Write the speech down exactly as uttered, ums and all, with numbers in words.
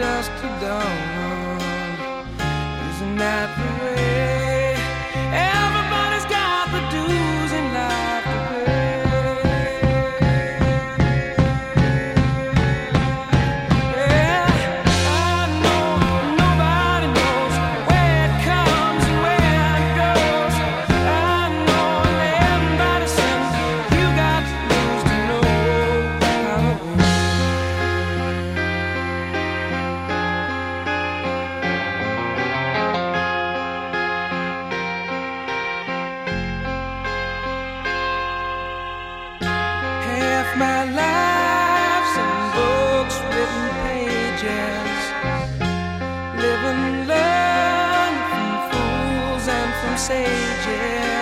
dusk to dawn. Isn't that the way? Everybody's got the dues in life to pay. Yeah, I know nobody knows where it comes and where it goes. I know everybody says you got to lose to know how it goes. Half my life's in books, written pages, live and learn from fools and from sages.